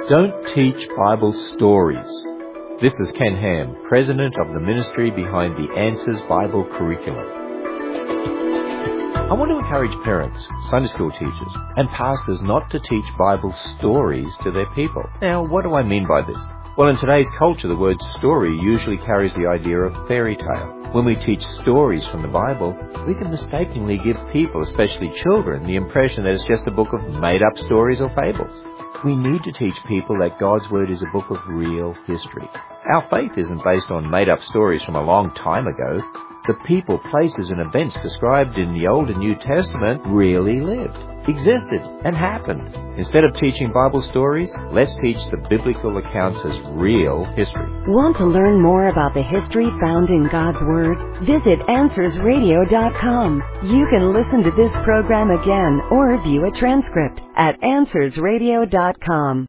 Don't teach Bible stories. This is Ken Ham, President of the ministry behind the Answers Bible curriculum. I want to encourage parents, Sunday school teachers, and pastors not to teach Bible stories to their people. Now, what do I mean by this? Well, in today's culture, the word story usually carries the idea of fairy tale. When we teach stories from the Bible, we can mistakenly give people, especially children, the impression that it's just a book of made-up stories or fables. We need to teach people that God's Word is a book of real history. Our faith isn't based on made-up stories from a long time ago. The people, places, and events described in the Old and New Testament really lived, existed, and happened. Instead of teaching Bible stories, let's teach the biblical accounts as real history. Want to learn more about the history found in God's Word? Visit AnswersRadio.com. You can listen to this program again or view a transcript at AnswersRadio.com.